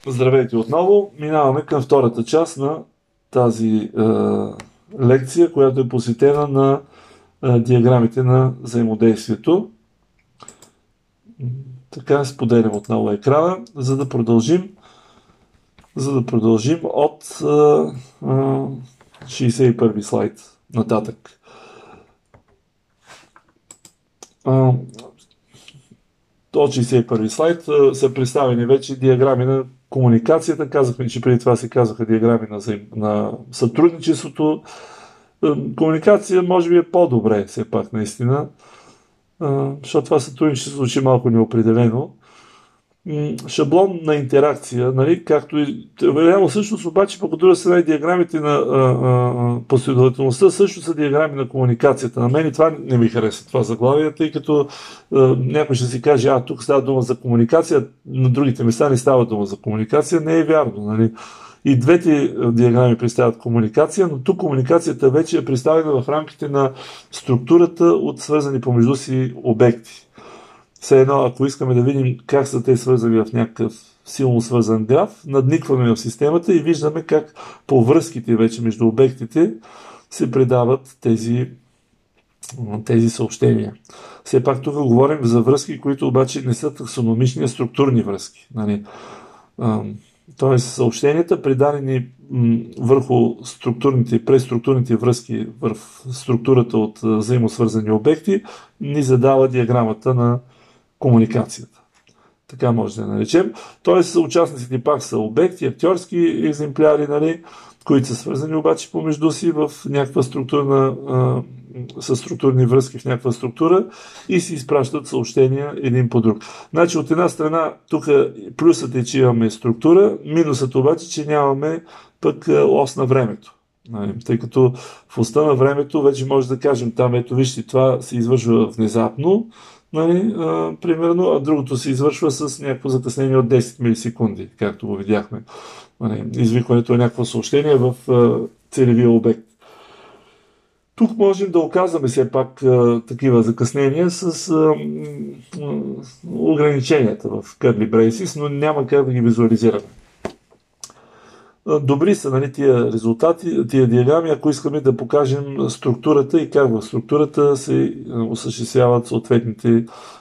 Здравейте отново. Минаваме към втората част на тази лекция, която е посветена на диаграмите на взаимодействието. Така, споделям отново екрана, за да продължим от 61 слайд нататък. От 61 слайд са представени вече диаграми на комуникацията. Казахме, че преди това се казаха диаграми на сътрудничеството. Комуникация може би е по-добре все пак наистина, защото това сътрудничество звучи малко неопределено. Шаблон на интеракция, нали, както и реално всъщност обаче пък от друга страна и диаграмите на последователността също са диаграми на комуникацията. На мен и това не ми харесва, това заглавие, тъй като някой ще си каже, тук става дума за комуникация, на другите места не става дума за комуникация. Не е вярно, нали. И двете диаграми представят комуникация, но тук комуникацията вече е представена в рамките на структурата от свързани помежду си обекти. Все едно, ако искаме да видим как са те свързани в някакъв силно свързан граф, надникваме в системата и виждаме как по връзките вече между обектите се предават тези съобщения. Все пак тук говорим за връзки, които обаче не са таксономични, а структурни връзки. Нали? Тоест съобщенията, предадени върху структурните и преструктурните връзки в структурата от взаимосвързани обекти, ни задава диаграмата на комуникацията. Така може да я наречем. Тоест участниците пак са обекти, актьорски екземпляри, нали, които са свързани обаче помежду си в някаква със структурни връзки в някаква структура и си изпращат съобщения един по друг. Значи от една страна тук плюсът е, че имаме структура, минусът обаче, че нямаме пък ос на времето. Тъй като в оста на времето вече може да кажем там, ето вижте, това се извършва внезапно, нали, примерно, а другото се извършва с някакво закъснение от 10 милисекунди, както го видяхме. Нали, извикването е някакво съобщение в целевия обект. Тук можем да оказваме все пак такива закъснения с ограниченията в curly braces, но няма как да ги визуализираме. Добри са, нали, тия резултати, тия диаграми, ако искаме да покажем структурата и как в структурата се осъществяват съответните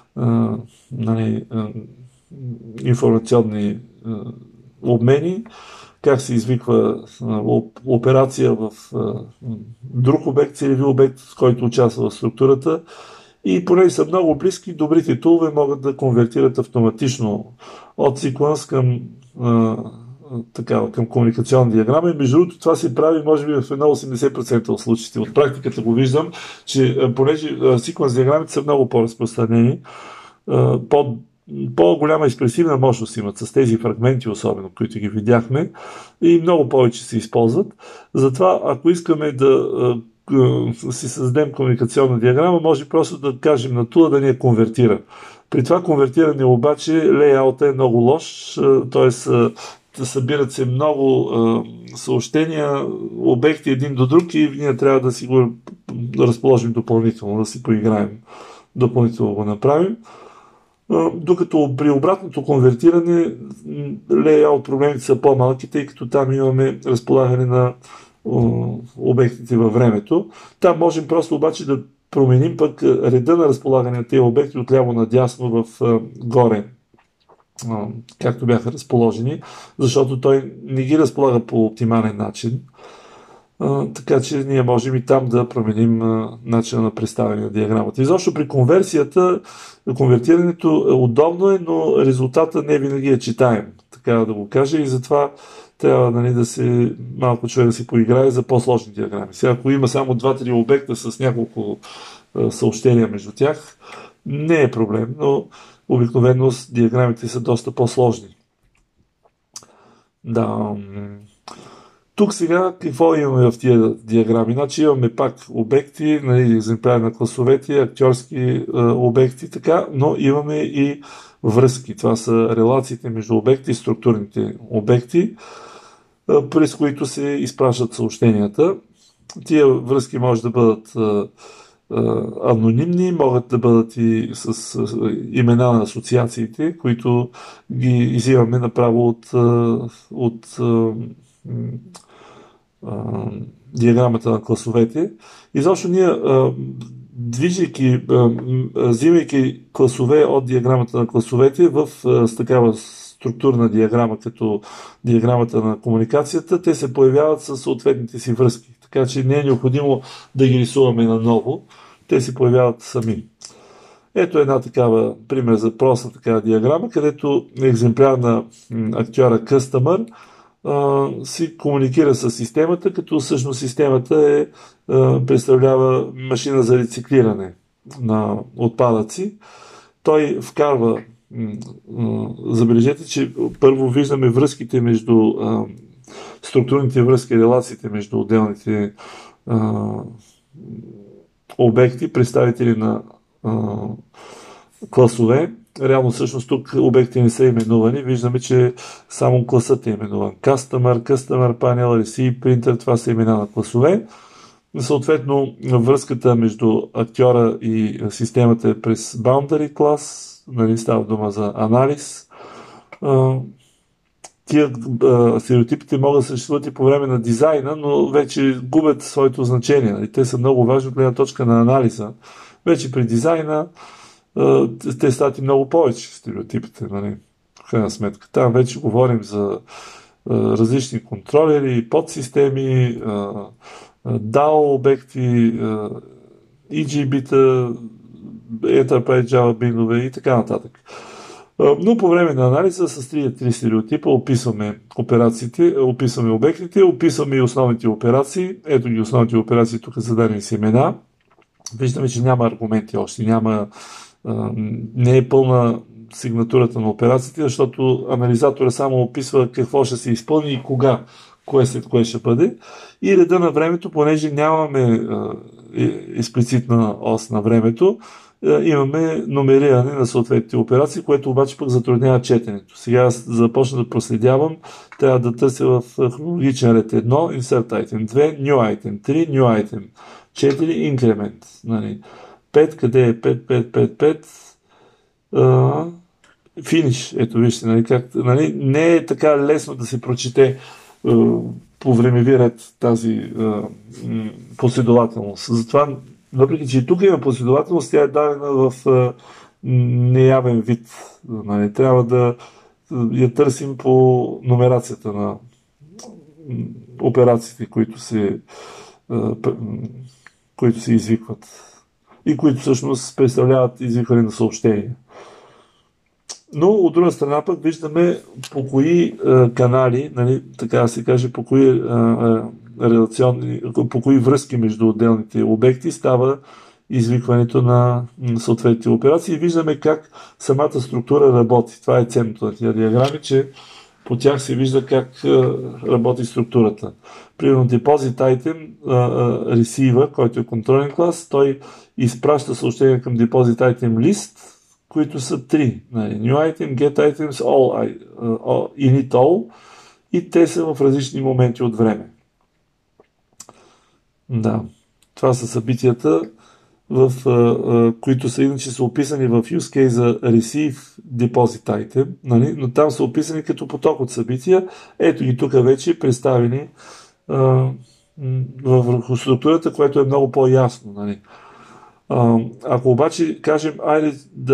информационни обмени, как се извиква операция в друг обект, целеви обект, с който участва в структурата. И понеже са много близки, добрите тулове могат да конвертират автоматично от секвенс към комуникационна диаграма. И между другото това се прави може би в едно 80% от случаите. От практиката го виждам, че понеже секвенс диаграмите са много по-разпространени, по-голяма експресивна мощност имат с тези фрагменти, особено, които ги видяхме, и много повече се използват. Затова, ако искаме да си създадем комуникационна диаграма, може просто да кажем на тула да ни я конвертира. При това конвертиране обаче лейаута е много лош, т.е. събират се много съобщения, обекти един до друг и ние трябва да си го разположим допълнително, да си поиграем, допълнително го направим. Докато при обратното конвертиране лейаут проблемите са по-малки, тъй като там имаме разполагане на обектите във времето. Там можем просто обаче да променим пък реда на разполагане на тези обекти от ляво надясно в горе, както бяха разположени, защото той не ги разполага по оптимален начин. Така че ние можем и там да променим начина на представяне на диаграмата. Изобщо при конвертирането удобно е, но резултата не винаги е читаем, така да го кажа, и затова трябва, нали, да се малко човек да си поиграе за по-сложни диаграми. Сега, ако има само 2-3 обекта с няколко съобщения между тях, не е проблем, но обикновено диаграмите са доста по-сложни. Да. Тук сега какво имаме в тия диаграми? Значи имаме пак обекти, нали, екземпляри на класовете, актьорски обекти, така, но имаме и връзки. Това са релациите между обекти и структурните обекти, през които се изпращат съобщенията. Тия връзки може да бъдат анонимни, могат да бъдат и с имена на асоциациите, които ги изимаме направо от диаграмата на класовете. Изобщо ние, взимайки класове от диаграмата на класовете с такава структурна диаграма, като диаграмата на комуникацията, те се появяват със съответните си връзки. Така че не е необходимо да ги рисуваме наново, те се появяват сами. Ето една такава пример за проста такава диаграма, където екземпляр на актьора Customer си комуникира с системата, като всъщност системата представлява машина за рециклиране на отпадъци. Той вкарва, забележете, че първо виждаме връзките между структурните връзки, релациите между отделните обекти, представители на класове. Реално всъщност тук обекти не са именувани. Виждаме, че само класът е именуван. Customer Panel, Receive, Printer, това са имена на класове. Съответно, връзката между актьора и системата е през Boundary клас. Нали, става дума за анализ. Тия стереотипите могат да съществуват и по време на дизайна, но вече губят своето значение. Нали. Те са много важни от гледна точка на анализа. Вече при дизайна те стават и много повече стереотипите, нали, в крайна сметка. Там вече говорим за различни контролери, подсистеми, DAO обекти, EGB-та, Enterprise Java бинове и така нататък. Но по време на анализа с три стереотипа описваме операциите, описваме обектите, описваме и основните операции. Ето ги основните операции, тук зададени с имена. Виждаме, че няма аргументи още, не е пълна сигнатурата на операциите, защото анализатора само описва какво ще се изпълни и кога, кое след кое ще бъде. И реда на времето, понеже нямаме експлицитна ос на времето, имаме номериране на съответните операции, което обаче пък затруднява четенето. Сега аз започна да проследявам, трябва да търся в хронологичен ред 1, Insert Item 2, New Item 3, New Item 4, Increment. Нали. 5, къде е 5, 5, 5, 5, финиш. Ето вижте, нали, не е така лесно да се прочете по времеви ред тази последователност. Затова, въпреки че и тук има последователност, тя е дадена в неявен вид. Нали, трябва да я търсим по номерацията на операциите, които се извикват и които всъщност представляват извикване на съобщения. Но от друга страна пък виждаме по кои канали, нали, така да се каже, по кои връзки между отделните обекти става извикването на съответните операции и виждаме как самата структура работи. Това е ценното на тези диаграми, че по тях се вижда как работи структурата. Примерно Deposit Item Receiver, който е контролен клас, той изпраща съобщение към Deposit Item List, които са три. New Item, Get Items, Init All, и те са в различни моменти от време. Да, това са събитията, които са иначе са описани в use case за Receive Deposit Item, нали? Но там са описани като поток от събития. Ето ги тук вече представени върху структурата, което е много по-ясно. Нали? Ако обаче кажем, айде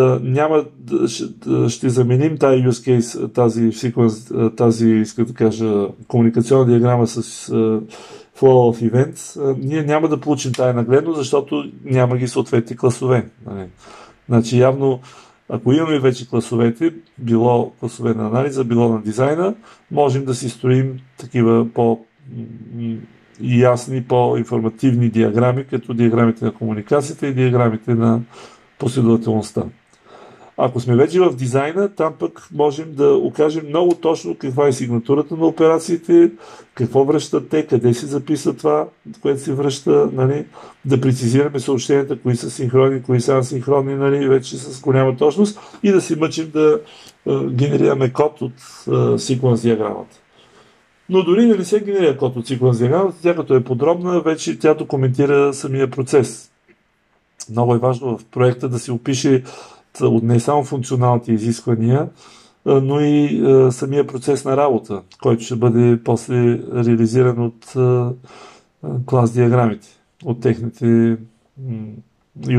ще заменим тази use case, тази комуникационна диаграма с Flow of Events, ние няма да получим тая нагледност, защото няма ги съответни класове. Значи явно, ако имаме вече класовете, било класове на анализа, било на дизайна, можем да си строим такива по-ясни, по-информативни диаграми, като диаграмите на комуникацията и диаграмите на последователността. Ако сме вече в дизайна, там пък можем да окажем много точно каква е сигнатурата на операциите, какво връщат те, къде се записва това, което се връща, нали, да прецизираме съобщенията, кои са синхронни, кои са асинхронни, нали, вече с голяма точност и да се мъчим да генерираме код от секвенс диаграмата. Но дори да не се генерира код от секвенс диаграмата, тя като е подробна, вече тя документира самия процес. Много е важно в проекта да се опише не само функционалните изисквания, но и самия процес на работа, който ще бъде после реализиран от клас диаграмите, от техните и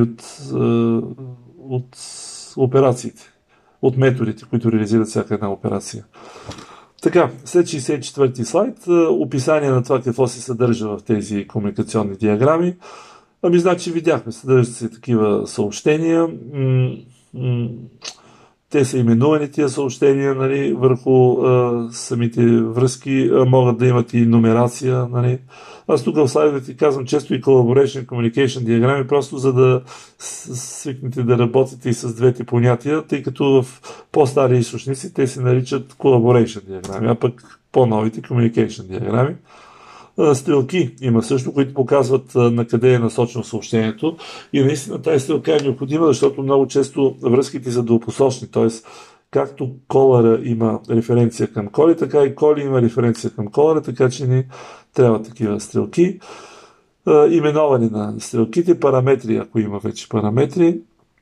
от операциите, от методите, които реализират всяка една операция. Така, след 64-ти слайд, описание на това какво се съдържа в тези комуникационни диаграми. Значи видяхме, съдържат се такива съобщения. Те са именувани тия съобщения, нали, върху самите връзки, могат да имат и номерация. Нали. Аз тук в слайдовете казвам често и Collaboration Communication диаграми, просто за да свикнете да работите и с двете понятия, тъй като в по-стари източници те се наричат Collaboration диаграми, а пък по-новите Communication диаграми. Стрелки има също, които показват на къде е насочено съобщението и наистина тази стрелка е необходима, защото много често връзките са двупосочни, т.е. както колъра има референция към коли, така и коли има референция към колъра, така че ни трябва такива стрелки. Именоване на стрелките, параметри, ако има вече параметри.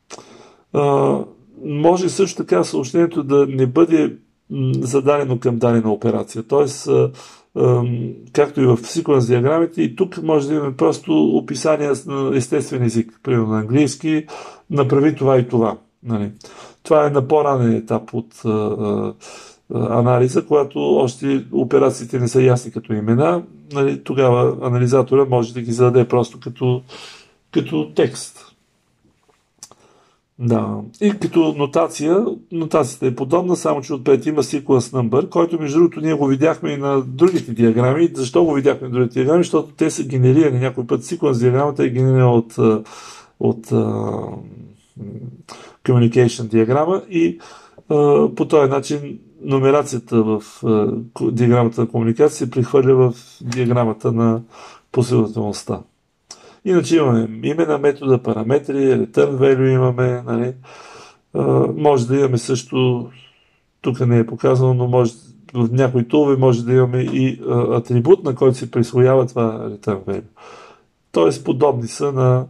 Може също така съобщението да не бъде зададено към дадена операция, т.е. както и в секвенс диаграмите, и тук може да имаме просто описания на естествен език, примерно на английски, направи това и това. Нали. Това е на по-ранен етап от анализа, когато още операциите не са ясни като имена, нали, тогава анализатора може да ги зададе просто като текст. Да. И като нотация, нотацията е подобна, само че отпред има sequence number, който между другото ние го видяхме и на другите диаграми. Защо го видяхме на другите диаграми? Защото те са генерирани някой път. Sequence диаграмата е генерирана от communication диаграма и по този начин номерацията в диаграмата на комуникация се прехвърля в диаграмата на последователността. Иначе имаме име на метода, параметри, return value имаме, нали. Може да имаме също, тук не е показано, но може в някои тулове може да имаме и атрибут, на който се присвоява това return value. Тоест подобни са на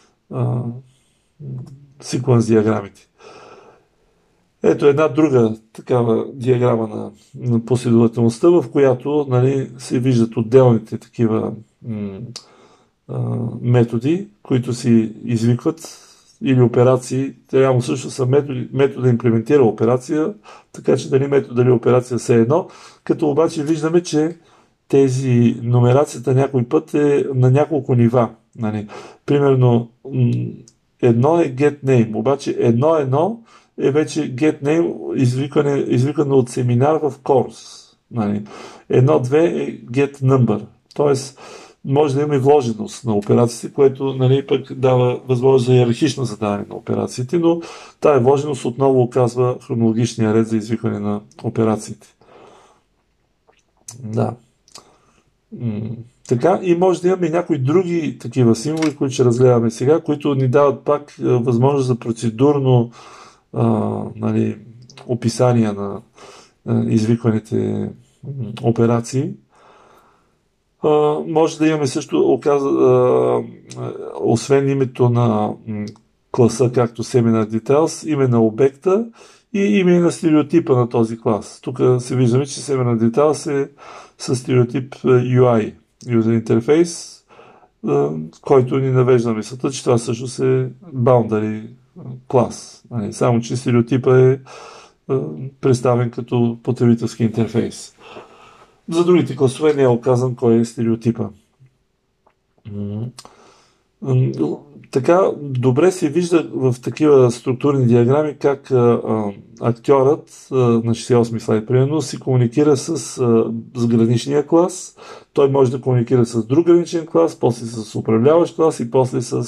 sequence диаграмите. Ето една друга такава диаграма на последователността, в която, нали, се виждат отделните такива методи, които си извикват, или операции. Реално също са метода имплементира операция, така че дали метод, дали операция са едно, като обаче виждаме, че тези номерацията някой път е на няколко нива. Нали. Примерно едно е get name, обаче едно е вече get name извикано от семинар в course. Нали. 1-2 е get number. Тоест може да има и вложеност на операциите, което, нали, пък дава възможност за иерархично задаване на операциите, но тая вложеност отново оказва хронологичния ред за извикване на операциите. Да. Така, и може да имаме някои други такива символи, които ще разгледаме сега, които ни дават пак възможност за процедурно нали, описание на извикваните операции. Може да имаме също, освен името на класа, както Seminar Details, име на обекта и име на стереотипа на този клас. Тук се виждаме, че Seminar Details е със стереотип UI, User Interface, който ни навежда мисълта, че това всъщност е boundary клас. Само, че стереотипа е представен като потребителски интерфейс. За другите класове не е оказан кой е стереотипа. Така, добре се вижда в такива структурни диаграми как актьорът на 68 слайд, примерно, си комуникира с граничния клас. Той може да комуникира с друг граничен клас, после с управляващ клас и после с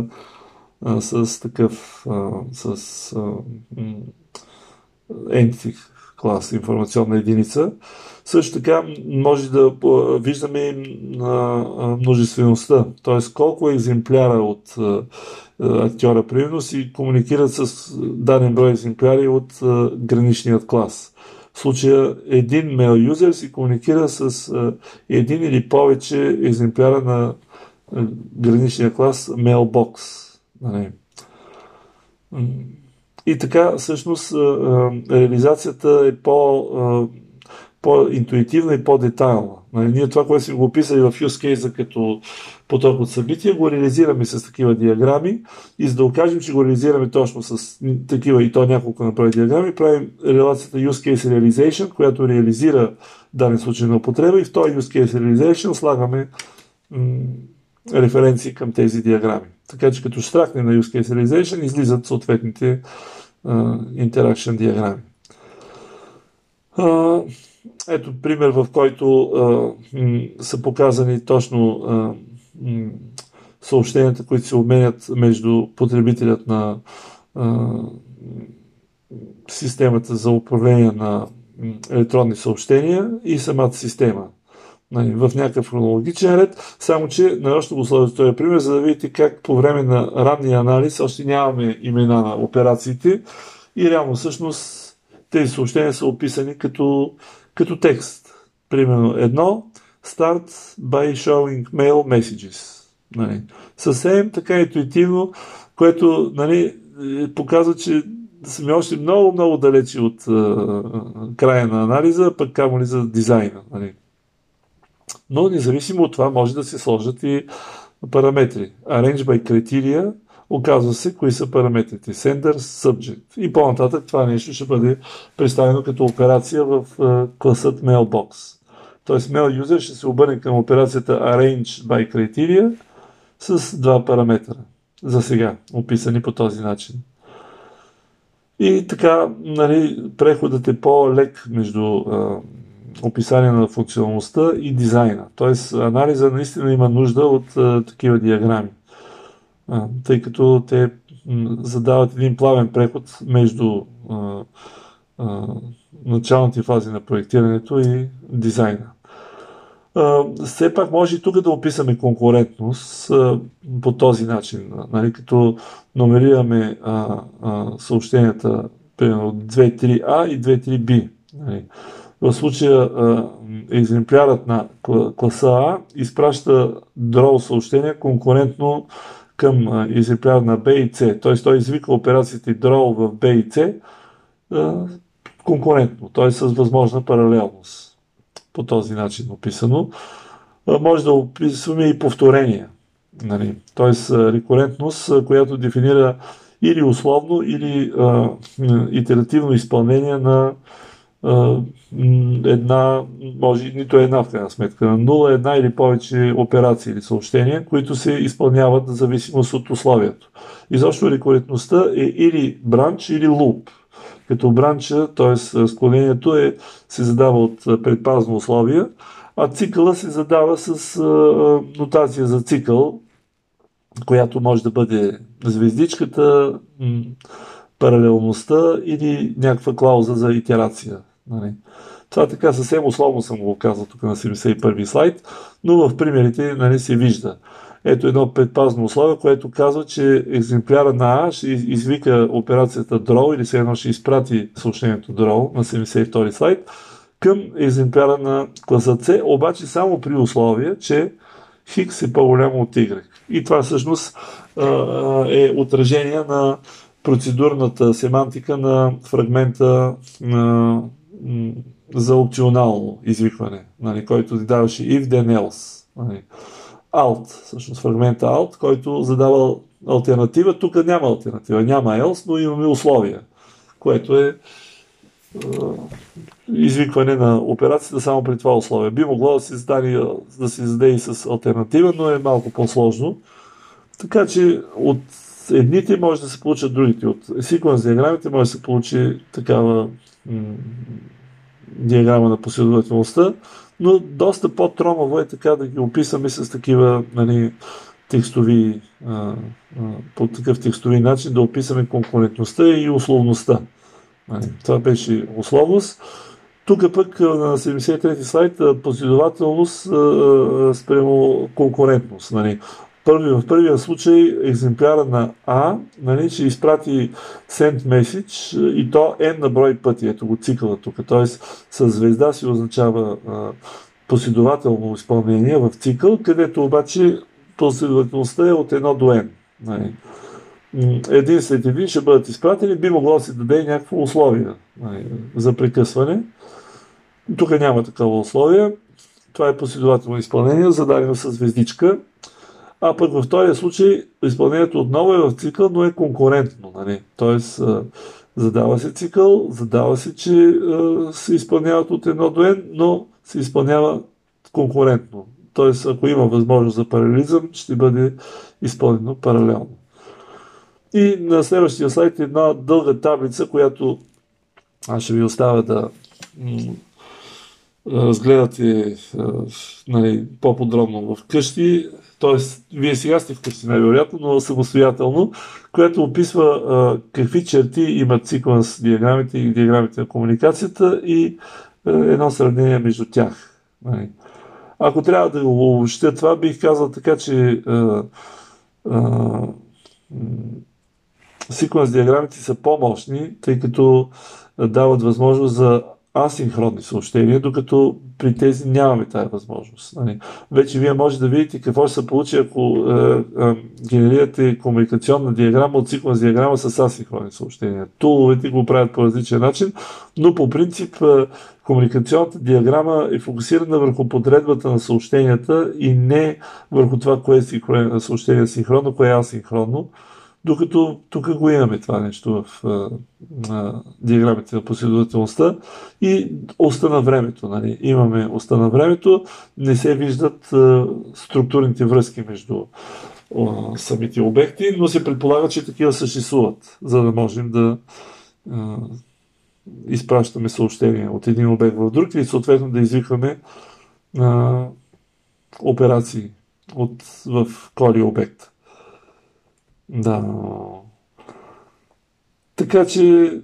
entity клас, информационна единица. Също така може да виждаме множествеността, т.е. колко екземпляра от актьора примерно си комуникират с даден брой екземпляри от граничният клас. В случая един mail user си комуникира с един или повече екземпляра на граничния клас mailbox. Нали. И така, всъщност, реализацията е по-интуитивна и по-детайлна. Нали, ние това, което сме го описали в use case като поток от събития, го реализираме с такива диаграми и за да окажем, че го реализираме точно с такива и то няколко направи диаграми, правим релацията use case realization, която реализира даден случай на употреба и в този use case realization слагаме референции към тези диаграми. Така че като штракне на use case realization излизат съответните interaction диаграми. Ето пример, в който са показани точно съобщенията, които се обменят между потребителят на системата за управление на електронни съобщения и самата система. В някакъв хронологичен ред, само че нарочно го сложа този пример, за да видите как по време на ранния анализ още нямаме имена на операциите и реално всъщност тези съобщения са описани като текст. Примерно едно, start by showing mail messages. Нали. Съвсем така интуитивно, което нали, показва, че сме още много далечи от края на анализа, пък камо ли за дизайна. Нали. Но независимо от това може да се сложат и параметри. Arrange by criteria оказва се кои са параметрите. Sender, subject. И по-нататък това нещо ще бъде представено като операция в класът Mailbox. Тоест Mail User ще се обърне към операцията Arrange by criteria с два параметра. За сега, описани по този начин. И така, нали, преходът е по-лек между описание на функционалността и дизайна. Тоест, анализа наистина има нужда от такива диаграми, тъй като те задават един плавен преход между началните фази на проектирането и дизайна. Все пак може и тук да описаме конкурентност по този начин, нали, като номерираме съобщенията примерно 2.3a и 2.3b. Нали. В случая екземплярът на класа А изпраща draw съобщение конкурентно към екземпляр на B и C. Т.е. той извика операциите draw в B и C конкурентно, т.е. с възможна паралелност. По този начин описано. Може да описваме и повторения. Нали? Т.е. рекурентност, която дефинира или условно, или итеративно изпълнение на една, може нито една в крайна сметка, на нула, една или повече операции или съобщения, които се изпълняват в зависимост от условието. Изобщо рекурентността е или бранч, или луп. Като бранча, т.е. склонението се задава от предпазно условие, а цикъла се задава с нотация за цикъл, която може да бъде звездичката, паралелността или някаква клауза за итерация. Нали. Това така съвсем условно съм го казал тук на 71-и слайд, но в примерите нали, се вижда. Ето едно предпазно условие, което казва, че екземпляра на А ще извика операцията draw или все едно ще изпрати съобщението draw на 72 слайд към екземпляра на класа C, обаче само при условие, че X е по-голямо от Y. И това всъщност е отражение на процедурната семантика на фрагмента за опционално извикване, нали, който ни даваше if then else. Нали. Alt, всъщност фрагмента alt, който задава алтернатива. Тук няма алтернатива, няма else, но имаме условия, което е извикване на операцията само при това условие. Би могло да се зададе и с алтернатива, но е малко по-сложно. Така че от едните може да се получат другите. От секвенс диаграмите може да се получи такава диаграма на последователността, но доста по-тромаво е така да ги описаме с такива нали, текстови, по такъв текстови начин да описаме конкурентността и условността. Нали, това беше условност. Тук пък на 73-ти слайд последователност спрямо конкурентност. Нали. В първия случай екземпляра на А нали, ще изпрати send message и то n на брой пъти. Ето го цикъла тук. Т.е. с звезда се означава последователно изпълнение в цикъл, където обаче последователността е от 1 до n. Нали. един след един ще бъдат изпратени, би могло да се даде някакво условие за прекъсване. Тук няма такова условие. Това е последователно изпълнение, зададено с звездичка. А пък във втория случай изпълнението отново е в цикъл, но е конкурентно. Нали? Тоест, задава се цикъл, задава се, че се изпълняват от 1 до n, но се изпълнява конкурентно. Тоест, ако има възможност за паралелизъм, ще бъде изпълнено паралелно. И на следващия слайд е една дълга таблица, която аз ще ви оставя да разгледате нали, по-подробно вкъщи. Тоест, вие сега сте вкъщи най-вероятно, но самостоятелно, която описва какви черти имат секвенс диаграмите и диаграмите на комуникацията и едно сравнение между тях. Нали. Ако трябва да го обобщя това, бих казал така, че секвенс диаграмите са по-мощни, тъй като дават възможност за асинхронни съобщения, докато при тези нямаме тази възможност. Нали. Вече вие може да видите какво ще се получи, ако генерирате комуникационна диаграма от секвенс диаграма с асинхронни съобщения. Туловете го правят по различен начин, но по принцип комуникационната диаграма е фокусирана върху подредбата на съобщенията и не върху това, кое е съобщение синхронно, кое е асинхронно. Докато тук го имаме това нещо в диаграмите на последователността и оста на времето. Нали. Имаме оста на времето, не се виждат структурните връзки между самите обекти, но се предполага, че такива съществуват, за да можем да изпращаме съобщения от един обект в друг и съответно да извикваме операции в коли обект. Да. Така че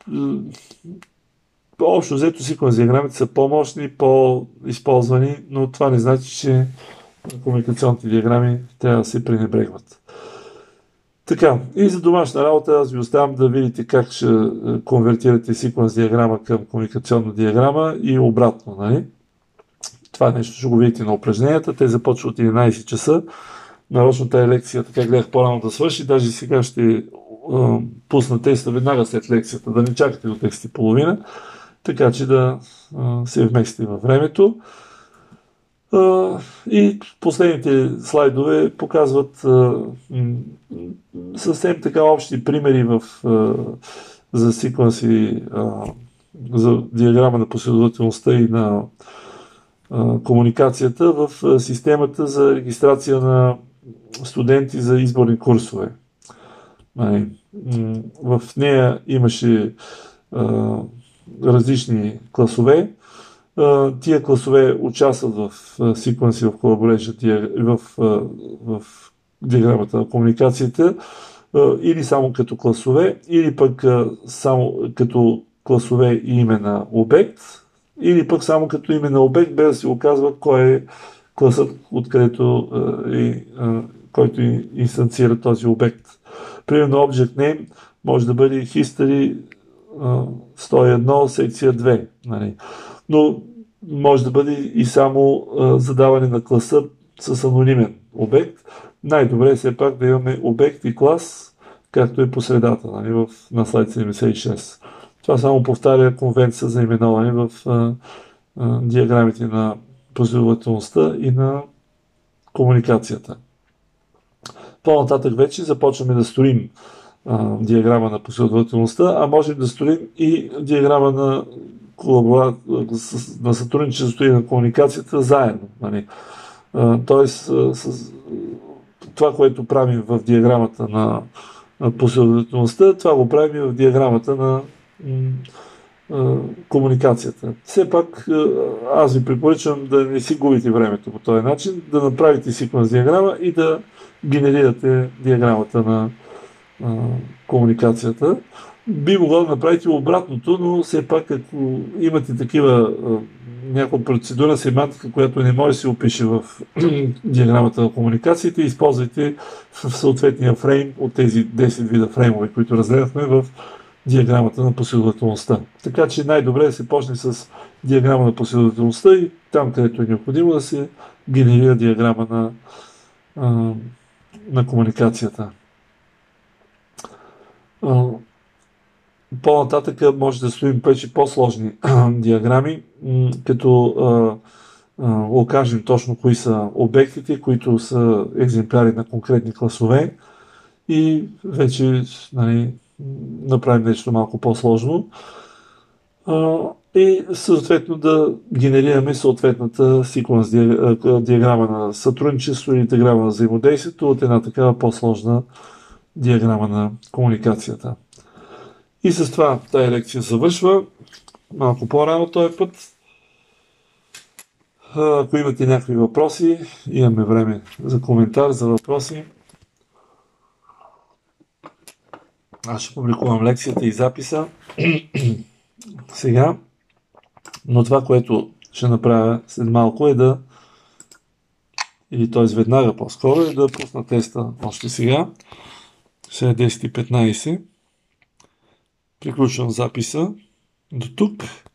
общо взето секвенс диаграмите са по-мощни, по-използвани, но това не значи, че комуникационните диаграми трябва да се пренебрегват. Така, и за домашна работа аз ви оставям да видите как ще конвертирате секвенс диаграма към комуникационна диаграма и обратно. Нали? Това нещо ще го видите на упражненията. Те започват от 11 часа. Нарочно тази лекция така гледах по-рано да свърши. Даже сега ще пусна теста веднага след лекцията, да не чакате до 10:30, така че да се вместите във времето. И последните слайдове показват съвсем така общи примери за секвенси, за диаграма на последователността и на комуникацията в системата за регистрация на студенти за изборни курсове. В нея имаше различни класове. Тия класове участват в секвенси в collaboration, в диаграмата на комуникацията или само като класове, или пък само като класове и име на обект, или пък само като име на обект, без да се оказва кой е класът, откъдето който инстанцира този обект. Примерно Object Name може да бъде History 101, секция 2. Нали. Но може да бъде и само задаване на класа с анонимен обект. Най-добре е все пак да имаме обект и клас, както е по средата, нали, на слайд 76. Това само повтаря конвенция за именоване в диаграмите на последователността и на комуникацията. По-нататък вече започваме да строим диаграма на последователността, а можем да строим и диаграма на сътрудничеството и на комуникацията заедно. Нали. Тоест, това, което правим в диаграмата на последователността, това го правим и в диаграмата на комуникацията. Все пак аз ви препоръчвам да не си губите времето по този начин, да направите секвенс диаграма и да генерирате диаграмата на комуникацията. Би могло да направите обратното, но все пак ако имате такива някаква процедура, семантика, която не може да се опише в диаграмата на комуникациите, използвайте в съответния фрейм от тези 10 вида фреймове, които разгледахме в диаграмата на последователността. Така че най-добре е да се почне с диаграма на последователността и там, където е необходимо да се генерира диаграма на комуникацията. По-нататък може да строим вече по-сложни диаграми, като окажем точно кои са обектите, които са екземпляри на конкретни класове и вече, нали, направим нещо малко по-сложно и съответно да генерираме съответната секвенс диаграма на сътрудничество или диаграма на взаимодействието от една такава по-сложна диаграма на комуникацията. И с това тая лекция завършва. Малко по-рано този път. Ако имате някакви въпроси, имаме време за коментар, за въпроси. Аз ще публикувам лекцията и записа сега, но това, което ще направя след малко или т.е. веднага по-скоро, е да пусна теста още сега. Сега е 10:15. Приключвам записа до тук.